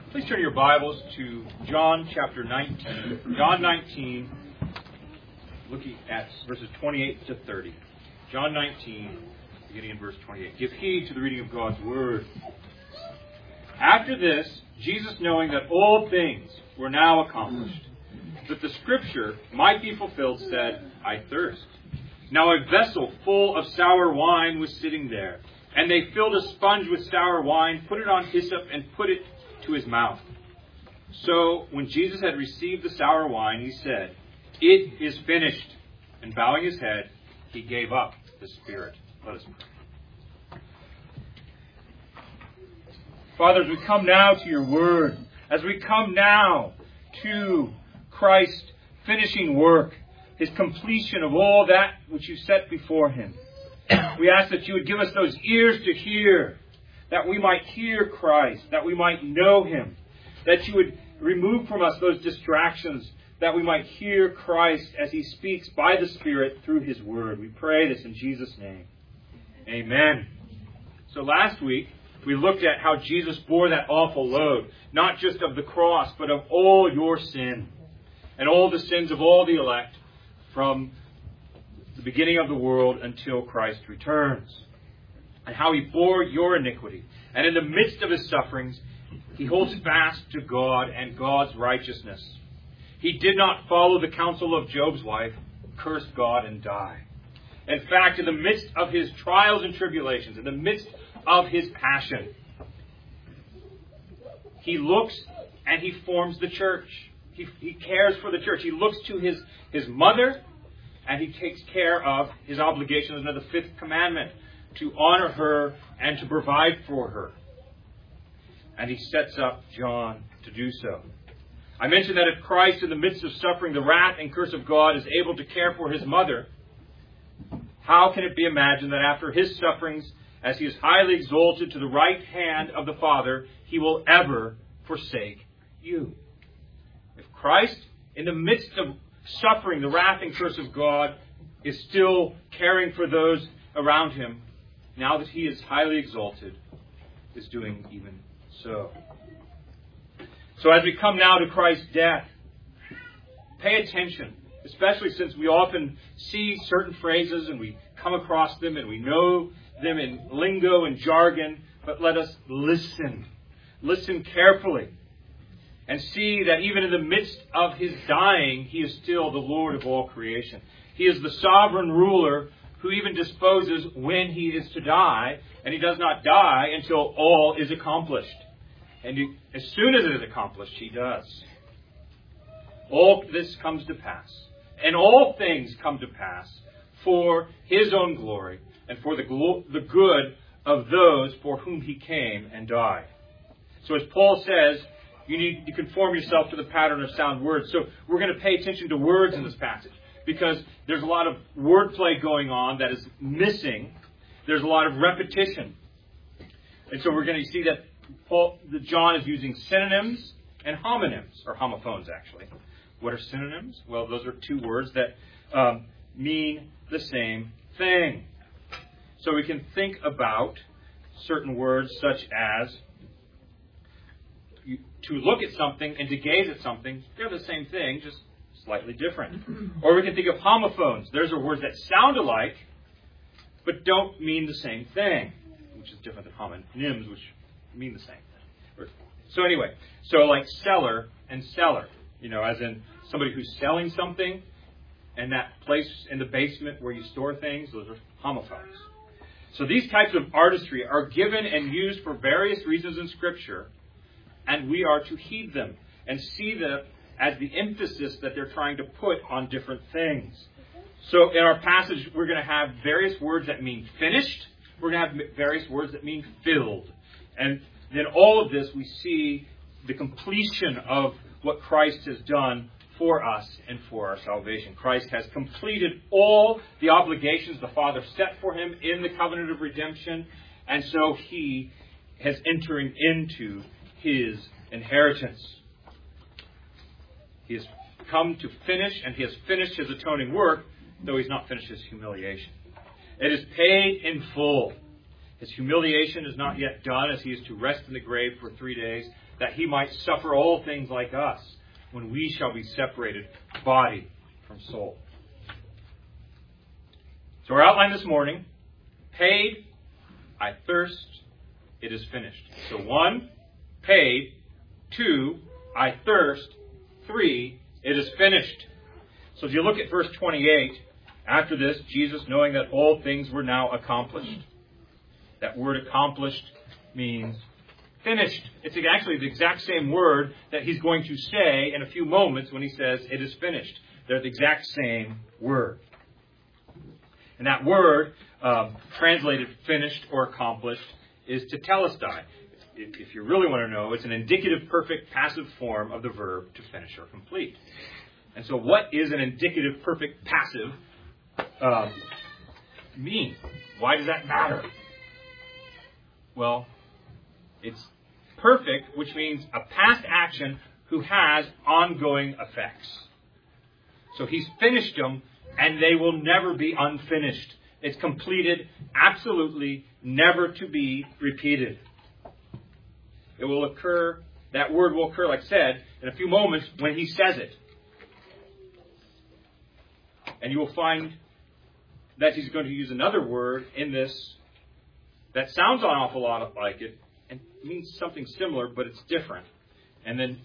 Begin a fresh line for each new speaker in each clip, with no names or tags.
Please turn your Bibles to John chapter 19. John 19, looking at verses 28 to 30. John 19, beginning in verse 28. Give heed to the reading of God's Word. After this, Jesus, knowing that all things were now accomplished, that the Scripture might be fulfilled, said, I thirst. Now a vessel full of sour wine was sitting there, and they filled a sponge with sour wine, put it on hyssop, and put it to his mouth. So when Jesus had received the sour wine, he said, It is finished. And bowing his head, he gave up the spirit. Let us pray. Father, as we come now to your word, as we come now to Christ's finishing work, his completion of all that which you set before him, we ask that you would give us those ears to hear, that we might hear Christ, that we might know him, that you would remove from us those distractions, that we might hear Christ as he speaks by the Spirit through his word. We pray this in Jesus' name. Amen. So last week, we looked at how Jesus bore that awful load, not just of the cross, but of all your sin, and all the sins of all the elect, from the beginning of the world until Christ returns. And how he bore your iniquity. And in the midst of his sufferings, he holds fast to God and God's righteousness. He did not follow the counsel of Job's wife, curse God and die. In fact, in the midst of his trials and tribulations, in the midst of his passion, he looks and he forms the church. He cares for the church. He looks to his mother, and he takes care of his obligations under the fifth commandment, to honor her and to provide for her. And he sets up John to do so. I mentioned that if Christ, in the midst of suffering the wrath and curse of God, is able to care for his mother, how can it be imagined that after his sufferings, as he is highly exalted to the right hand of the Father, he will ever forsake you? If Christ, in the midst of suffering the wrath and curse of God, is still caring for those around him, now that he is highly exalted, is doing even so. So as we come now to Christ's death, pay attention, especially since we often see certain phrases and we come across them and we know them in lingo and jargon, but let us listen. Listen carefully and see that even in the midst of his dying, he is still the Lord of all creation. He is the sovereign ruler who even disposes when he is to die, and he does not die until all is accomplished. And as soon as it is accomplished, he does. All this comes to pass, and all things come to pass for his own glory and for the good of those for whom he came and died. So as Paul says, you need to conform yourself to the pattern of sound words. So we're going to pay attention to words in this passage, because there's a lot of wordplay going on that is missing. There's a lot of repetition. And so we're going to see that John is using synonyms and homonyms, or homophones actually. What are synonyms? Well, those are two words that mean the same thing. So we can think about certain words such as to look at something and to gaze at something. They're the same thing, just slightly different. Or we can think of homophones. Those are words that sound alike, but don't mean the same thing, which is different than homonyms, which mean the same thing. So anyway, so like seller and seller, as in somebody who's selling something, and that place in the basement where you store things, those are homophones. So these types of artistry are given and used for various reasons in Scripture, and we are to heed them and see them as the emphasis that they're trying to put on different things. So in our passage, we're going to have various words that mean finished. We're going to have various words that mean filled. And then all of this, we see the completion of what Christ has done for us and for our salvation. Christ has completed all the obligations the Father set for him in the covenant of redemption, and so he has entering into his inheritance. He has come to finish, and he has finished his atoning work, though he's not finished his humiliation. It is paid in full. His humiliation is not yet done, as he is to rest in the grave for 3 days, that he might suffer all things like us, when we shall be separated, body from soul. So our outline this morning, paid, I thirst, it is finished. So 1, paid. 2, I thirst. 3, it is finished. So if you look at verse 28, after this, Jesus, knowing that all things were now accomplished. That word accomplished means finished. It's actually the exact same word that he's going to say in a few moments when he says it is finished. They're the exact same word. And that word, translated finished or accomplished, is tetelestai. If you really want to know, it's an indicative perfect passive form of the verb to finish or complete. And so what is an indicative perfect passive mean? Why does that matter? Well, it's perfect, which means a past action who has ongoing effects. So he's finished them, and they will never be unfinished. It's completed, absolutely never to be repeated. It will occur, that word will occur, like I said, in a few moments when he says it. And you will find that he's going to use another word in this that sounds an awful lot like it and means something similar, but it's different. And then,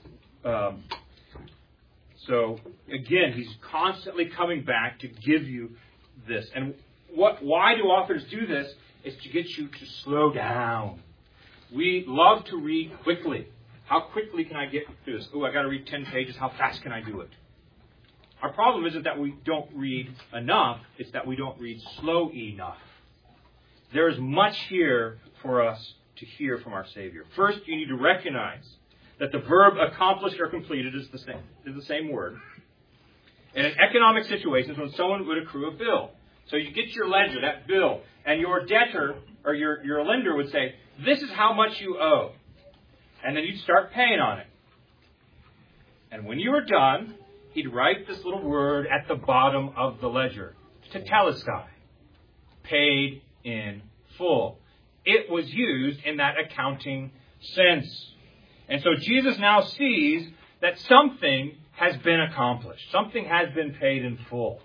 so again, he's constantly coming back to give you this. And why do authors do this? Is to get you to slow down. We love to read quickly. How quickly can I get through this? Oh, I got to read 10 pages. How fast can I do it? Our problem isn't that we don't read enough. It's that we don't read slow enough. There is much here for us to hear from our Savior. First, you need to recognize that the verb accomplished or completed is the same word. And in economic situations, when someone would accrue a bill, so you get your ledger, that bill, and your debtor or your lender would say, this is how much you owe. And then you'd start paying on it. And when you were done, he'd write this little word at the bottom of the ledger, tetelestai, paid in full. It was used in that accounting sense. And so Jesus now sees that something has been accomplished. Something has been paid in full.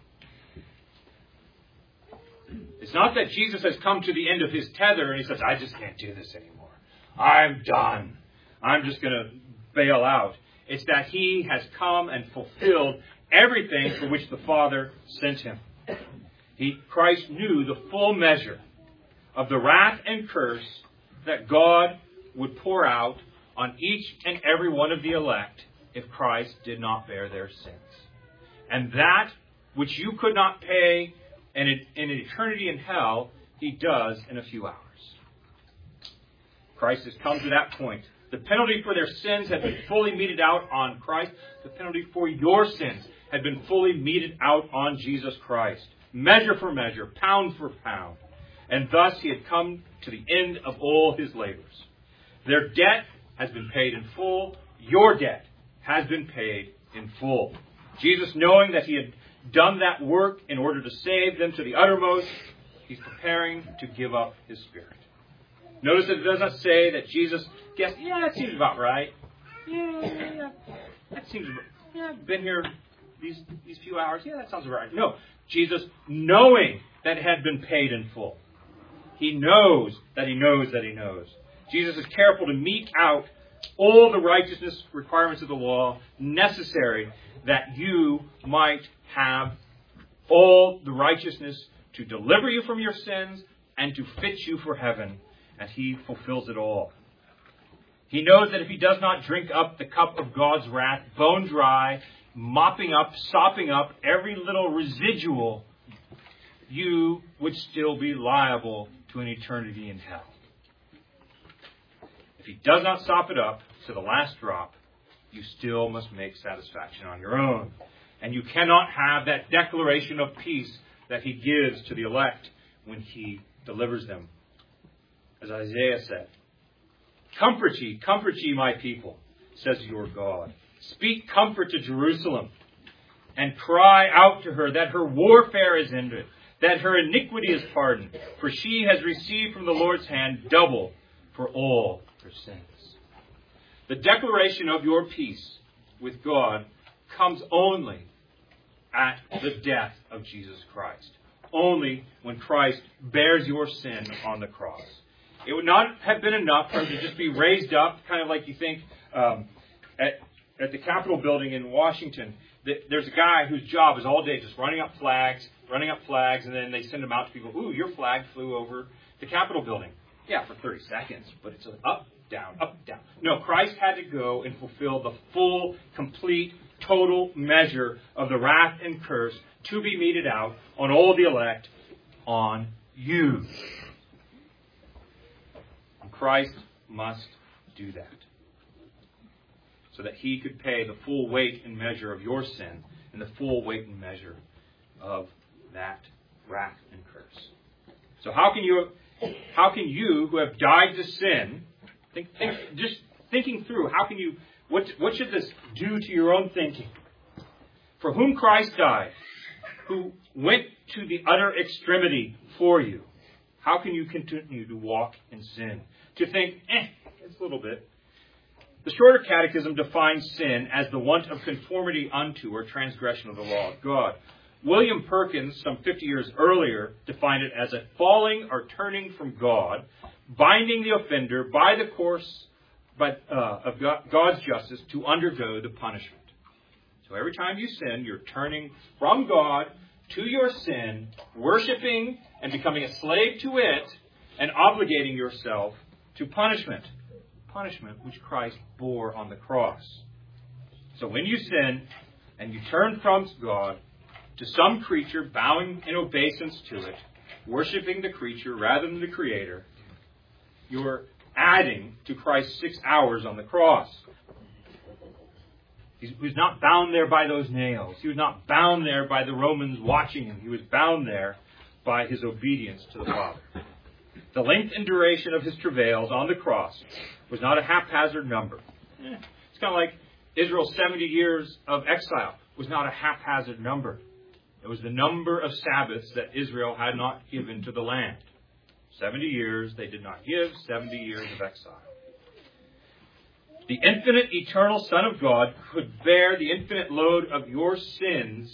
It's not that Jesus has come to the end of his tether and he says, I just can't do this anymore. I'm done. I'm just going to bail out. It's that he has come and fulfilled everything for which the Father sent him. Christ knew the full measure of the wrath and curse that God would pour out on each and every one of the elect if Christ did not bear their sins. And that which you could not pay in an eternity in hell, he does in a few hours. Christ has come to that point. The penalty for their sins had been fully meted out on Christ. The penalty for your sins had been fully meted out on Jesus Christ. Measure for measure, pound for pound. And thus he had come to the end of all his labors. Their debt has been paid in full. Your debt has been paid in full. Jesus, knowing that he had done that work in order to save them to the uttermost, he's preparing to give up his spirit. Notice that it does not say that Jesus guessed, that seems about right. That seems about, I've been here these few hours. That sounds about right. No, Jesus, knowing that it had been paid in full. He knows that he knows that he knows. Jesus is careful to mete out all the righteousness requirements of the law necessary that you might have all the righteousness to deliver you from your sins and to fit you for heaven. And he fulfills it all. He knows that if he does not drink up the cup of God's wrath, bone dry, mopping up, sopping up every little residual, you would still be liable to an eternity in hell. If he does not sop it up to the last drop, you still must make satisfaction on your own. And you cannot have that declaration of peace that he gives to the elect when he delivers them. As Isaiah said, comfort ye, my people, says your God. Speak comfort to Jerusalem and cry out to her that her warfare is ended, that her iniquity is pardoned, for she has received from the Lord's hand double for all her sins. The declaration of your peace with God comes only at the death of Jesus Christ. Only when Christ bears your sin on the cross. It would not have been enough for him to just be raised up, kind of like you think at the Capitol building in Washington. There's a guy whose job is all day just running up flags, and then they send him out to people. Ooh, your flag flew over the Capitol building. Yeah, for 30 seconds, but it's up, down, up, down. No, Christ had to go and fulfill the full, complete, total measure of the wrath and curse to be meted out on all the elect, on you. And Christ must do that, so that he could pay the full weight and measure of your sin and the full weight and measure of that wrath and curse. So how can you who have died to sin, just thinking through, what should this do to your own thinking? For whom Christ died, who went to the utter extremity for you, how can you continue to walk in sin? To think, it's a little bit. The Shorter Catechism defines sin as the want of conformity unto or transgression of the law of God. William Perkins, some 50 years earlier, defined it as a falling or turning from God, binding the offender by the course of God's justice to undergo the punishment. So every time you sin, you're turning from God to your sin, worshiping and becoming a slave to it, and obligating yourself to punishment. Punishment which Christ bore on the cross. So when you sin and you turn from God to some creature, bowing in obeisance to it, worshiping the creature rather than the Creator, you're adding to Christ's 6 hours on the cross. He was not bound there by those nails. He was not bound there by the Romans watching him. He was bound there by his obedience to the Father. The length and duration of his travails on the cross was not a haphazard number. It's kind of like Israel's 70 years of exile was not a haphazard number. It was the number of Sabbaths that Israel had not given to the land. 70 years they did not give, 70 years of exile. The infinite, eternal Son of God could bear the infinite load of your sins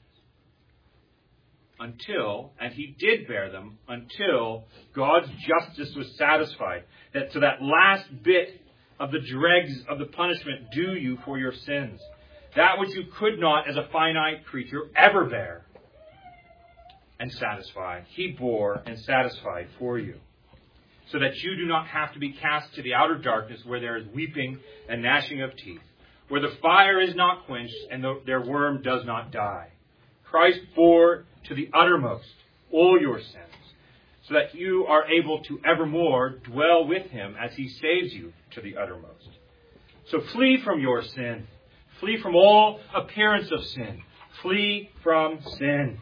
until, and he did bear them, until God's justice was satisfied. So that last bit of the dregs of the punishment due you for your sins. That which you could not, as a finite creature, ever bear and satisfy, he bore and satisfied for you. So that you do not have to be cast to the outer darkness where there is weeping and gnashing of teeth, where the fire is not quenched and their worm does not die. Christ bore to the uttermost all your sins, so that you are able to evermore dwell with him as he saves you to the uttermost. So flee from your sin. Flee from all appearance of sin. Flee from sin.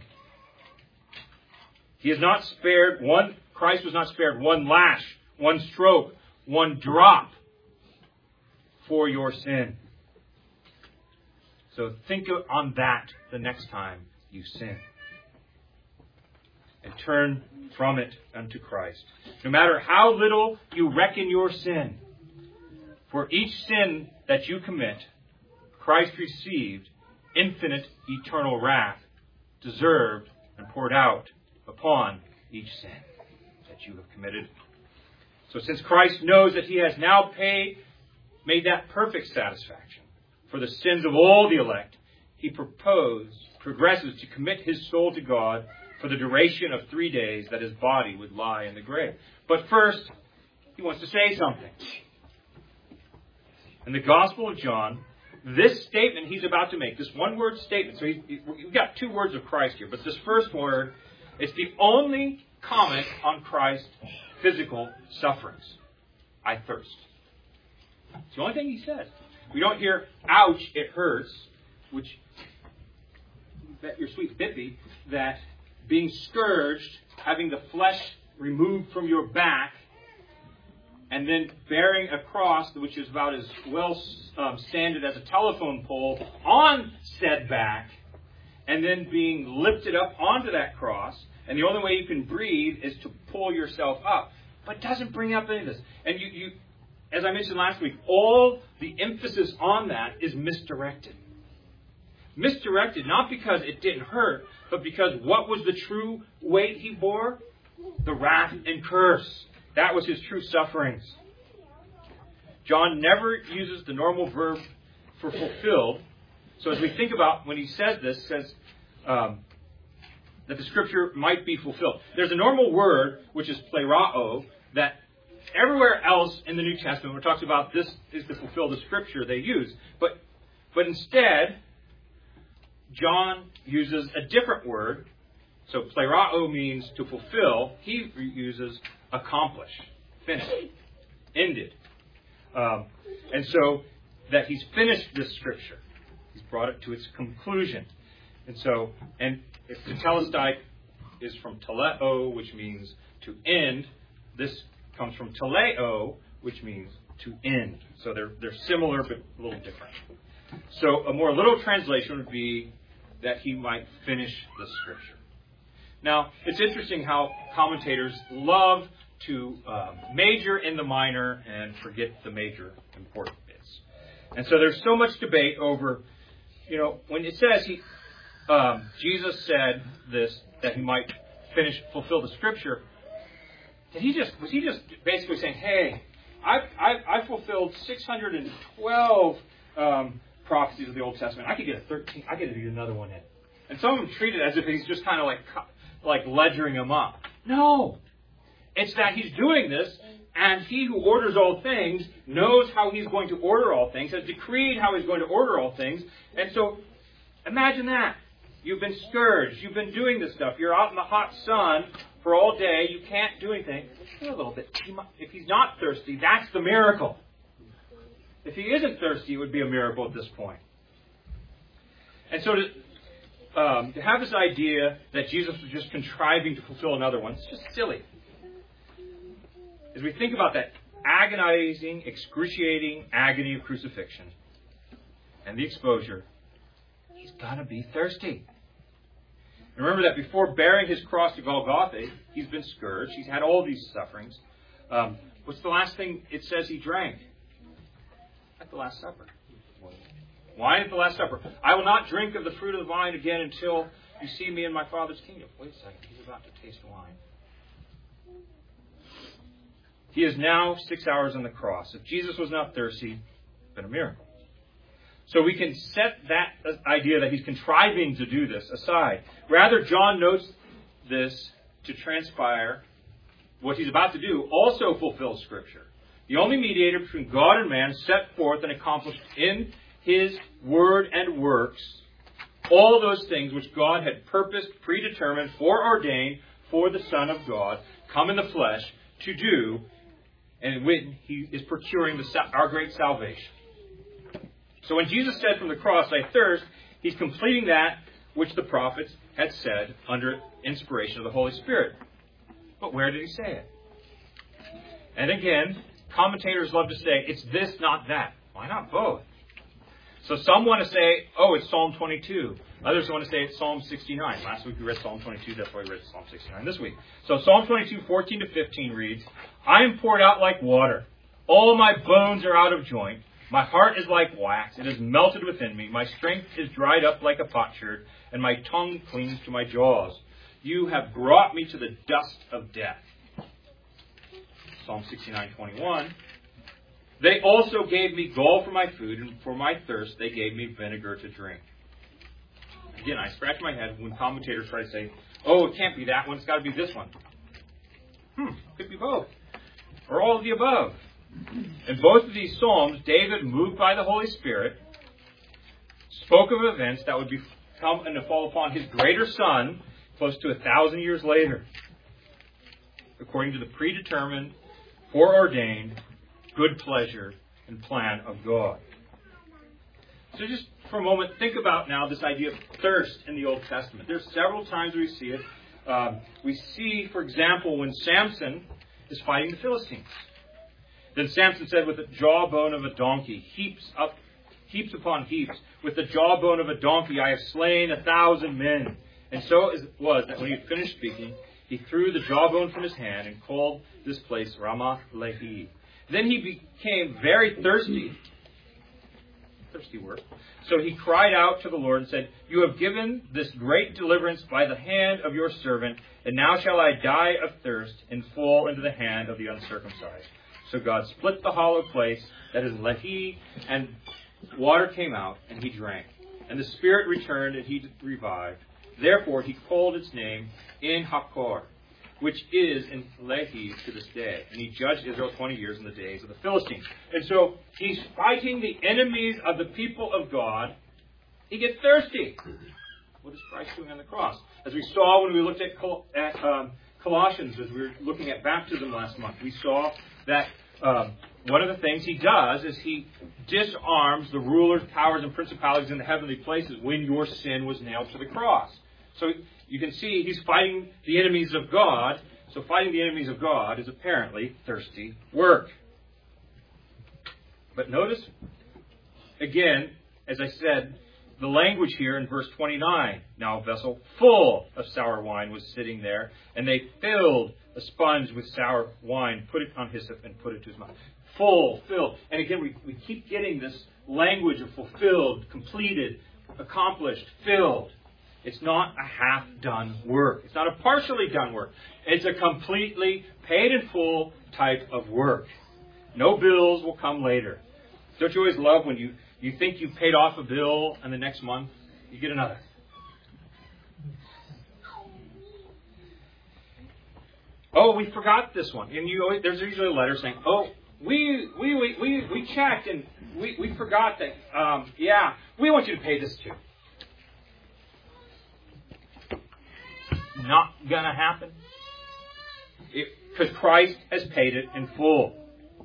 Christ was not spared one lash, one stroke, one drop for your sin. So think on that the next time you sin. And turn from it unto Christ. No matter how little you reckon your sin, for each sin that you commit, Christ received infinite eternal wrath, deserved and poured out upon each sin that you have committed. So since Christ knows that he has now made that perfect satisfaction for the sins of all the elect, he progresses to commit his soul to God for the duration of 3 days that his body would lie in the grave. But first, he wants to say something. In the Gospel of John, this statement he's about to make, this one-word statement, so we've got 2 words of Christ here, but this first word is the only comment on Christ's physical sufferings. I thirst. It's the only thing he says. We don't hear, ouch, it hurts, which, bet your sweet bippy, that being scourged, having the flesh removed from your back, and then bearing a cross, which is about as well standard as a telephone pole, on said back, and then being lifted up onto that cross, And the only way you can breathe is to pull yourself up. But it doesn't bring up any of this. And you, as I mentioned last week, all the emphasis on that is misdirected. Misdirected not because it didn't hurt, but because what was the true weight he bore? The wrath and curse. That was his true sufferings. John never uses the normal verb for fulfilled. So as we think about when he says this, says that the Scripture might be fulfilled. There's a normal word, which is plerao, that everywhere else in the New Testament, when it talks about this is to fulfill the Scripture, they use. But instead, John uses a different word. So plerao means to fulfill. He uses accomplish, finish, ended. And so that he's finished this Scripture. He's brought it to its conclusion. And if tetelestai is from teleo, which means to end, this comes from teleo, which means to end. So they're similar but a little different. So a more literal translation would be that he might finish the Scripture. Now, it's interesting how commentators love to major in the minor and forget the major important bits. And so there's so much debate over, when it says Jesus said this, that he might fulfill the Scripture, was he just basically saying, hey, I fulfilled 612 prophecies of the Old Testament. I could get I could get another one in. And some of them treat it as if he's just kind of like ledgering them up. No. It's that he's doing this, and he who orders all things knows how he's going to order all things, has decreed how he's going to order all things. And so, imagine that. You've been scourged. You've been doing this stuff. You're out in the hot sun for all day. You can't do anything. Wait a little bit. If he's not thirsty, that's the miracle. If he isn't thirsty, it would be a miracle at this point. And so to have this idea that Jesus was just contriving to fulfill another one, it's just silly. As we think about that agonizing, excruciating agony of crucifixion and the exposure, he's got to be thirsty. And remember that before bearing his cross to Golgotha, he's been scourged. He's had all these sufferings. What's the last thing it says he drank? At the Last Supper. Wine at the Last Supper. I will not drink of the fruit of the vine again until you see me in my Father's kingdom. Wait a second. He's about to taste wine. He is now 6 hours on the cross. If Jesus was not thirsty, it's been a miracle. So we can set that idea that he's contriving to do this aside. Rather, John notes this to transpire what he's about to do also fulfills Scripture. The only mediator between God and man set forth and accomplished in his word and works all those things which God had purposed, predetermined, foreordained for the Son of God, come in the flesh, to do, and when he is procuring our great salvation. So when Jesus said from the cross, I thirst, he's completing that which the prophets had said under inspiration of the Holy Spirit. But where did he say it? And again, commentators love to say, it's this, not that. Why not both? So some want to say, it's Psalm 22. Others want to say it's Psalm 69. Last week we read Psalm 22, that's why we read Psalm 69 this week. So Psalm 22, 14 to 15 reads, I am poured out like water. All my bones are out of joint. My heart is like wax. It is melted within me. My strength is dried up like a potsherd, and my tongue clings to my jaws. You have brought me to the dust of death. Psalm 69:21. They also gave me gall for my food, and for my thirst they gave me vinegar to drink. Again, I scratch my head when commentators try to say, it can't be that one, it's got to be this one. Could be both. Or all of the above. In both of these Psalms, David, moved by the Holy Spirit, spoke of events that would come and to fall upon his greater Son close to 1,000 years later, according to the predetermined, foreordained, good pleasure and plan of God. So just for a moment, think about now this idea of thirst in the Old Testament. There's several times we see it. We see, for example, when Samson is fighting the Philistines. Then Samson said, with the jawbone of a donkey, heaps upon heaps, with the jawbone of a donkey I have slain 1,000 men, And so it was that when he had finished speaking, he threw the jawbone from his hand and called this place Ramath Lehi. Then he became very thirsty. Thirsty word. So he cried out to the Lord and said, "You have given this great deliverance by the hand of your servant, and now shall I die of thirst and fall into the hand of the uncircumcised." So God split the hollow place, that is Lehi, and water came out, and he drank. And the spirit returned, and he revived. Therefore he called its name En Hakkore, which is in Lehi to this day. And he judged Israel 20 years in the days of the Philistines. And so he's fighting the enemies of the people of God. He gets thirsty. What is Christ doing on the cross? As we saw when we looked at Colossians, as we were looking at baptism last month, we saw that one of the things he does is he disarms the rulers, powers, and principalities in the heavenly places when your sin was nailed to the cross. So you can see he's fighting the enemies of God. So fighting the enemies of God is apparently thirsty work. But notice, again, as I said, the language here in verse 29. Now a vessel full of sour wine was sitting there, and they filled a sponge with sour wine, put it on hyssop, and put it to his mouth. Full, filled. And again, we keep getting this language of fulfilled, completed, accomplished, filled. It's not a half-done work. It's not a partially done work. It's a completely paid in full type of work. No bills will come later. Don't you always love when you think you've paid off a bill and the next month you get another? Oh, we forgot this one. And there's usually a letter saying, "Oh, we checked and we forgot that. We want you to pay this too." Not gonna happen. Because Christ has paid it in full.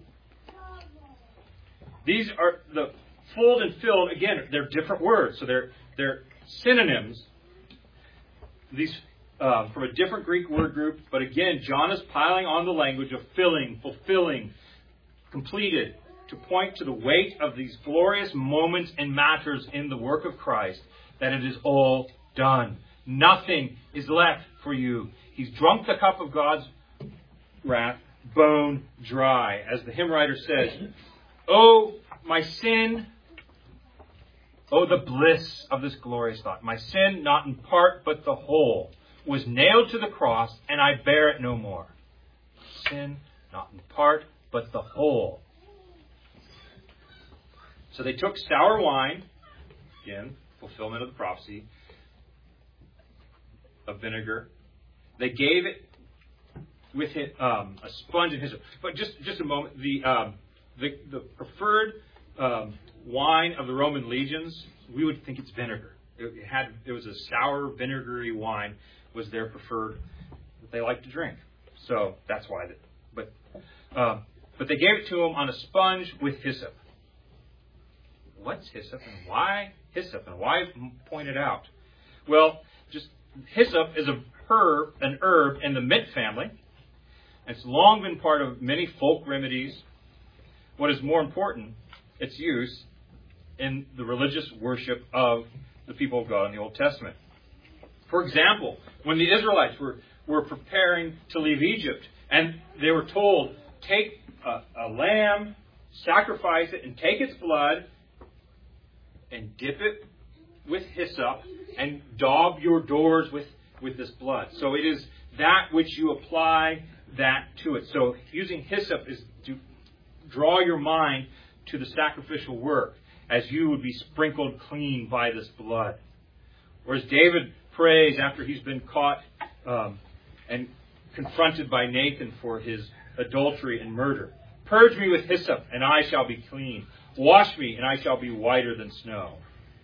These are the full and filled. Again, they're different words, so they're synonyms. These from a different Greek word group, but again, John is piling on the language of filling, fulfilling, completed, to point to the weight of these glorious moments and matters in the work of Christ, that it is all done. Nothing is left for you. He's drunk the cup of God's wrath, bone dry. As the hymn writer says, "Oh, my sin, oh, the bliss of this glorious thought. My sin, not in part, but the whole, was nailed to the cross, and I bear it no more." Sin, not in part, but the whole. So they took sour wine, again, fulfillment of the prophecy, of vinegar. They gave it with a sponge and hyssop. But just a moment, the preferred wine of the Roman legions, we would think it's vinegar. It was a sour, vinegary wine was their preferred that they liked to drink. So that's why. But they gave it to him on a sponge with hyssop. What's hyssop and why hyssop and why point it out? Well, just hyssop is an herb in the mint family. It's long been part of many folk remedies. What is more important, its use in the religious worship of the people of God in the Old Testament. For example, when the Israelites were preparing to leave Egypt, and they were told, take a lamb, sacrifice it, and take its blood, and dip it with hyssop, and daub your doors with this blood. So it is that which you apply that to it. So using hyssop is to draw your mind to the sacrificial work, as you would be sprinkled clean by this blood. Or as David prays after he's been caught and confronted by Nathan for his adultery and murder. "Purge me with hyssop, and I shall be clean. Wash me, and I shall be whiter than snow."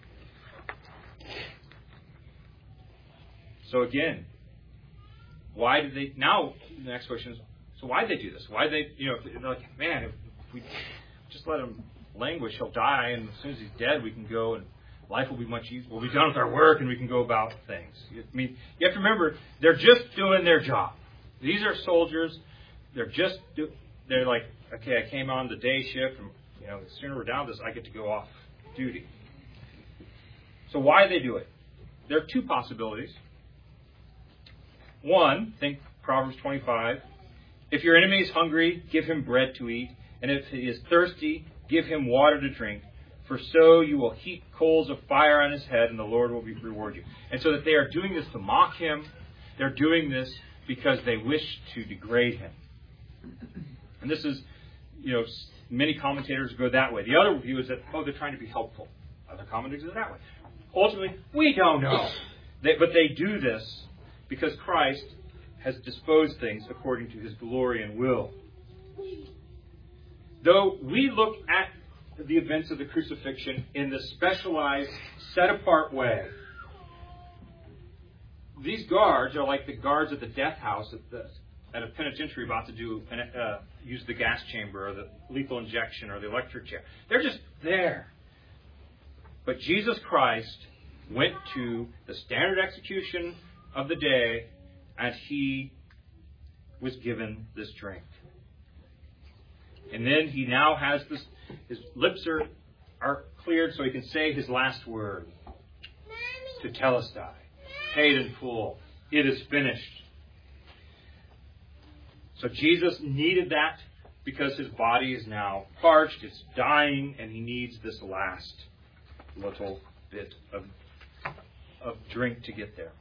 So again, why did they... Now, the next question is, so why did they do this? Why did they... they're like, man, if we just let him languish, he'll die, and as soon as he's dead, we can go, and life will be much easier. We'll be done with our work, and we can go about things. I mean, you have to remember, they're just doing their job. These are soldiers. They're like, okay, I came on the day shift, and the sooner we're down with this, I get to go off duty. So why do they do it? There are two possibilities. One, think Proverbs 25. If your enemy is hungry, give him bread to eat. And if he is thirsty, give him water to drink. For so you will heap coals of fire on his head, and the Lord will reward you. And so that they are doing this to mock him. They're doing this because they wish to degrade him. And this is, many commentators go that way. The other view is that, they're trying to be helpful. Other commentators go that way. Ultimately, we don't know. But they do this because Christ has disposed things according to his glory and will. Though we look at the events of the crucifixion in the specialized, set-apart way, these guards are like the guards at the death house at a penitentiary about to use the gas chamber or the lethal injection or the electric chair. They're just there. But Jesus Christ went to the standard execution of the day, and he was given this drink. And then he now has this, his lips are cleared so he can say his last word. Tetelestai. Paid in full. It is finished. So Jesus needed that because his body is now parched, it's dying, and he needs this last little bit of drink to get there.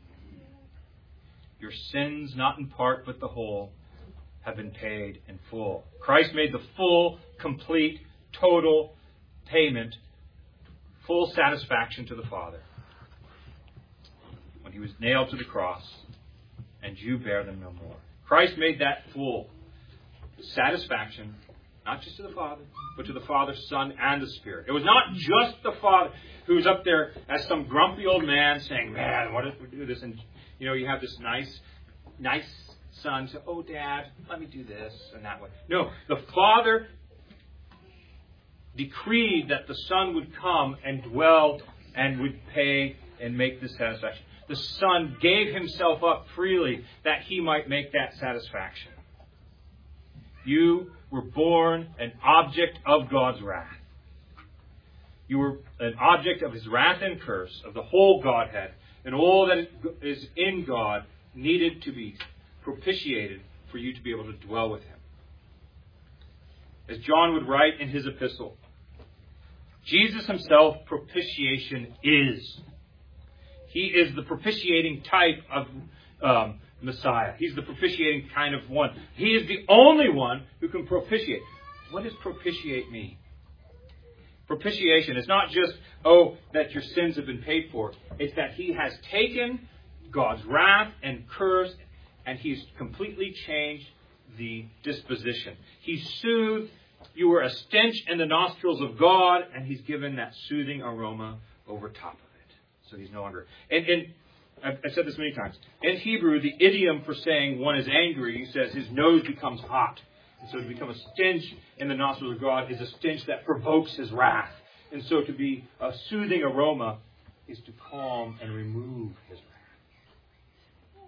Your sins, not in part but the whole, have been paid in full. Christ made the full, complete, total payment, full satisfaction to the Father when he was nailed to the cross, and you bear them no more. Christ made that full satisfaction, not just to the Father, but to the Father, Son, and the Spirit. It was not just the Father who was up there as some grumpy old man saying, man, what if we do this? And, you have this nice son say, oh, Dad, let me do this and that way. No, the Father decreed that the Son would come and dwell and would pay and make this satisfaction. The Son gave himself up freely that he might make that satisfaction. You were born an object of God's wrath. You were an object of his wrath and curse, of the whole Godhead, and all that is in God needed to be propitiated for you to be able to dwell with him. As John would write in his epistle, Jesus himself, propitiation is. He is the propitiating type of Messiah. He's the propitiating kind of one. He is the only one who can propitiate. What does propitiate mean? Propitiation is not just, that your sins have been paid for. It's that he has taken God's wrath and curse, and he's completely changed the disposition. He's soothed. You were a stench in the nostrils of God, and he's given that soothing aroma over top of it. So he's no longer... And I've said this many times. In Hebrew, the idiom for saying one is angry says his nose becomes hot. And so to become a stench in the nostrils of God is a stench that provokes his wrath. And so to be a soothing aroma is to calm and remove his wrath.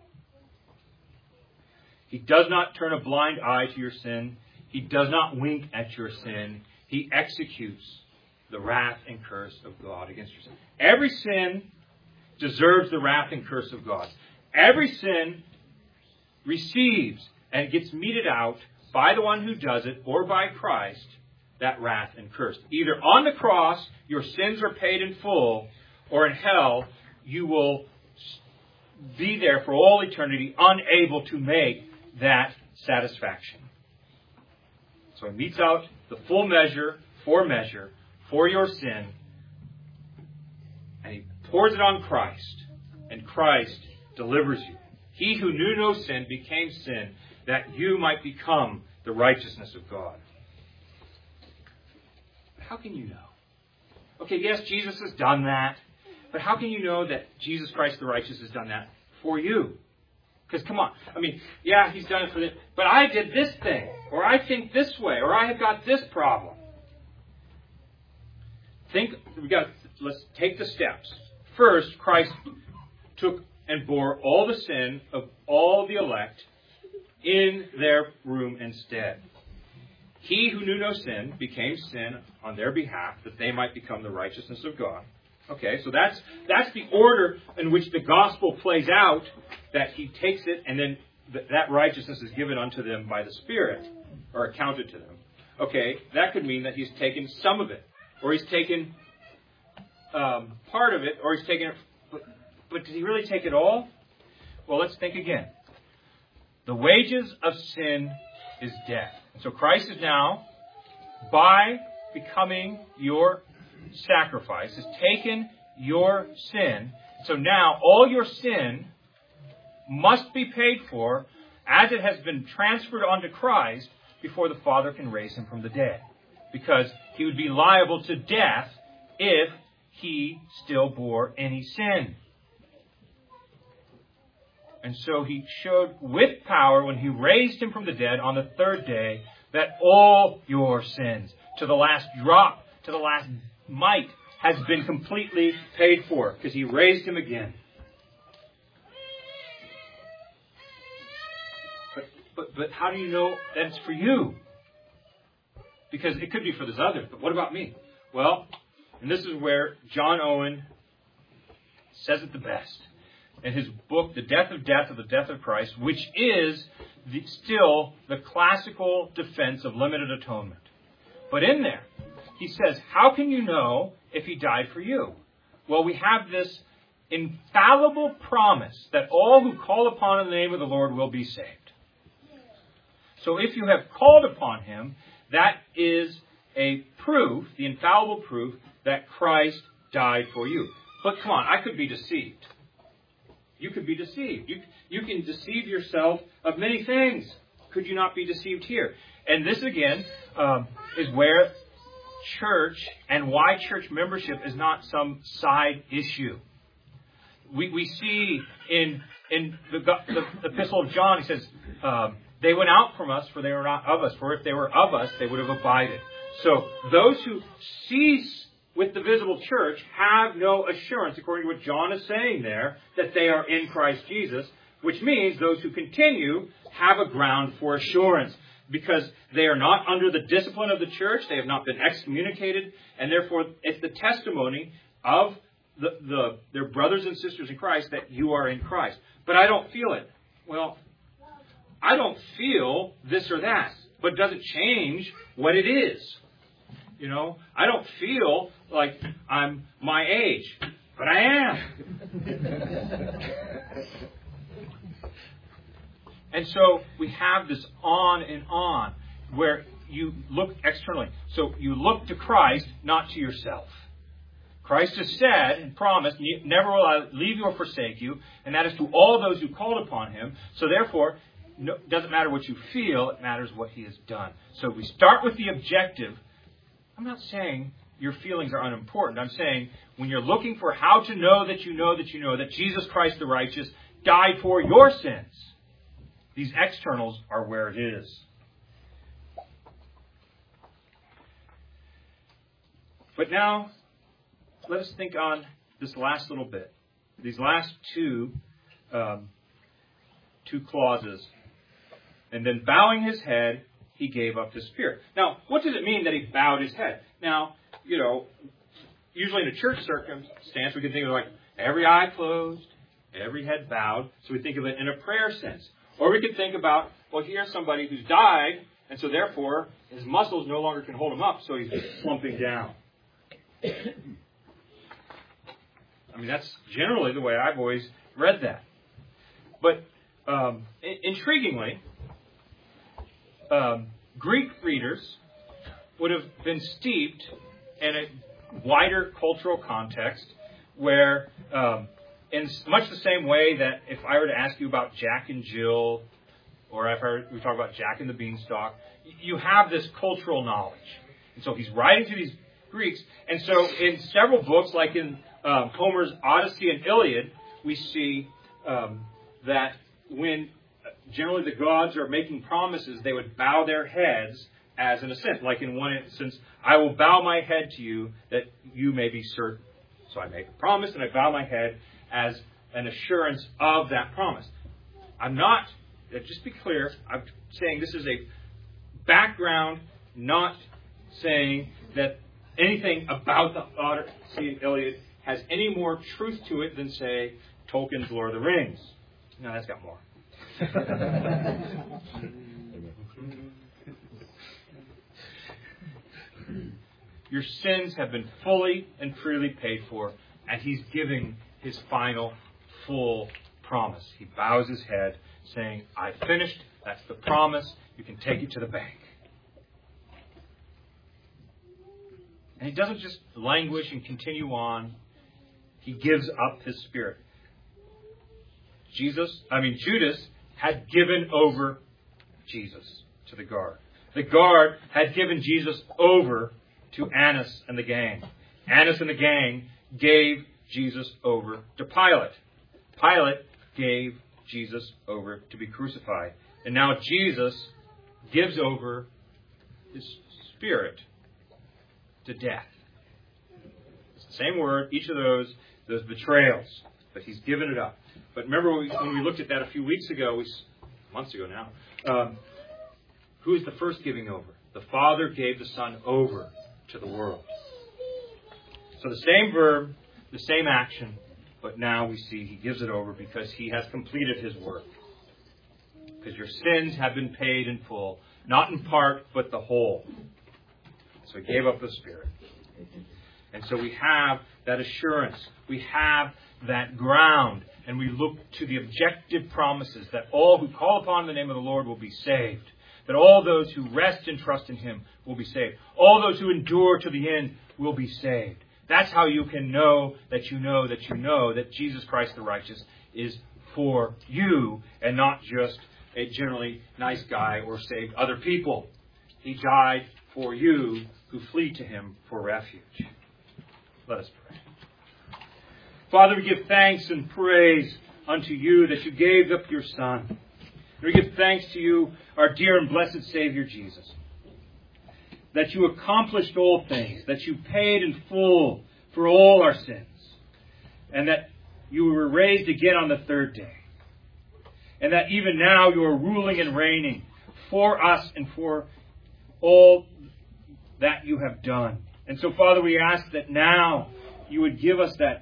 He does not turn a blind eye to your sin. He does not wink at your sin. He executes the wrath and curse of God against your sin. Every sin deserves the wrath and curse of God. Every sin receives and gets meted out by the one who does it or by Christ, that wrath and curse. Either on the cross, your sins are paid in full, or in hell, you will be there for all eternity, unable to make that satisfaction. So he metes out the full measure for your sin, and he pours it on Christ, and Christ delivers you. He who knew no sin became sin, that you might become the righteousness of God. But how can you know? Okay, yes, Jesus has done that, but how can you know that Jesus Christ the righteous has done that for you? Because come on, yeah, he's done it for this, but I did this thing, or I think this way, or I have got this problem. Let's take the steps. First, Christ took and bore all the sin of all the elect in their room instead. He who knew no sin became sin on their behalf, that they might become the righteousness of God. Okay, so that's the order in which the gospel plays out, that he takes it and then that righteousness is given unto them by the Spirit, or accounted to them. Okay, that could mean that he's taken some of it, or he's taken part of it, or he's taken it, but did he really take it all? Well, let's think again. The wages of sin is death. So Christ is now, by becoming your sacrifice, has taken your sin. So now all your sin must be paid for as it has been transferred onto Christ before the Father can raise him from the dead. Because he would be liable to death if he still bore any sin. And so he showed with power when he raised him from the dead on the third day that all your sins, to the last drop, to the last mite, has been completely paid for because he raised him again. But how do you know that it's for you? Because it could be for this other, but what about me? Well, and this is where John Owen says it the best. In his book, The Death of Death of the Death of Christ, which is still the classical defense of limited atonement. But in there, he says, how can you know if he died for you? Well, we have this infallible promise that all who call upon the name of the Lord will be saved. So if you have called upon him, that is a proof, the infallible proof, that Christ died for you. But come on, I could be deceived. You could be deceived. You can deceive yourself of many things. Could you not be deceived here? And this, again, is where church and why church membership is not some side issue. We see in the Epistle of John, he says, they went out from us, for they were not of us. For if they were of us, they would have abided. So those who cease with the visible church have no assurance, according to what John is saying there, that they are in Christ Jesus, which means those who continue have a ground for assurance, because they are not under the discipline of the church, they have not been excommunicated, and therefore it's the testimony of their brothers and sisters in Christ that you are in Christ. But I don't feel it. Well, I don't feel this or that, but it doesn't change what it is. You know, I don't feel like I'm my age, but I am. And so we have this on and on where you look externally. So you look to Christ, not to yourself. Christ has said and promised, never will I leave you or forsake you, and that is to all those who called upon him. So therefore, it doesn't matter what you feel, it matters what he has done. So we start with the objective. I'm not saying your feelings are unimportant. I'm saying when you're looking for how to know that you know that you know that Jesus Christ the righteous died for your sins, these externals are where it is. But now, let us think on this last little bit. These last two clauses. And then bowing his head, he gave up his spirit. Now, what does it mean that he bowed his head? Now, you know, usually in a church circumstance, we can think of like every eye closed, every head bowed. So we think of it in a prayer sense. Or we could think about, well, here's somebody who's died, and so therefore his muscles no longer can hold him up, so he's just slumping down. I mean, that's generally the way I've always read that. But intriguingly, Greek readers would have been steeped in a wider cultural context where, in much the same way that if I were to ask you about Jack and Jill, or if we talk about Jack and the Beanstalk, you have this cultural knowledge. And so he's writing to these Greeks. And so in several books, like in Homer's Odyssey and Iliad, we see that when generally the gods are making promises, they would bow their heads as an assent. Like in one instance, I will bow my head to you that you may be certain. So I make a promise and I bow my head as an assurance of that promise. I'm not, just be clear, I'm saying this is a background, not saying that anything about the Odyssey and Iliad has any more truth to it than, say, Tolkien's Lord of the Rings. No, that's got more. Your sins have been fully and freely paid for, and He's giving His final, full promise. He bows His head, saying, I finished. That's the promise. You can take it to the bank. And He doesn't just languish and continue on. He gives up His Spirit. Judas had given over Jesus to the guard. The guard had given Jesus over to Annas and the gang. Annas and the gang gave Jesus over to Pilate. Pilate gave Jesus over to be crucified. And now Jesus gives over His Spirit to death. It's the same word, each of those betrayals. But He's given it up. But remember when we looked at that a few weeks ago, months ago now, who is the first giving over? The Father gave the Son over to the world. So the same verb, the same action, but now we see He gives it over because He has completed His work. Because your sins have been paid in full, not in part, but the whole. So He gave up the Spirit. And so we have that assurance. We have that ground. And we look to the objective promises that all who call upon the name of the Lord will be saved. That all those who rest and trust in Him will be saved. All those who endure to the end will be saved. That's how you can know that you know that you know that Jesus Christ the righteous is for you and not just a generally nice guy or saved other people. He died for you who flee to Him for refuge. Let us pray. Father, we give thanks and praise unto You that You gave up Your Son. We give thanks to You, our dear and blessed Savior Jesus, that You accomplished all things, that You paid in full for all our sins, and that You were raised again on the third day, and that even now You are ruling and reigning for us and for all that You have done. And so, Father, we ask that now You would give us that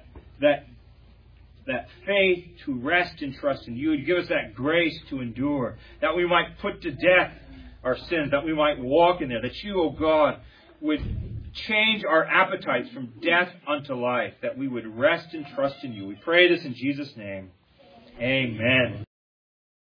faith to rest and trust in You. You'd give us that grace to endure, that we might put to death our sins, that we might walk in there, that You, O God, would change our appetites from death unto life, that we would rest and trust in You. We pray this in Jesus' name. Amen.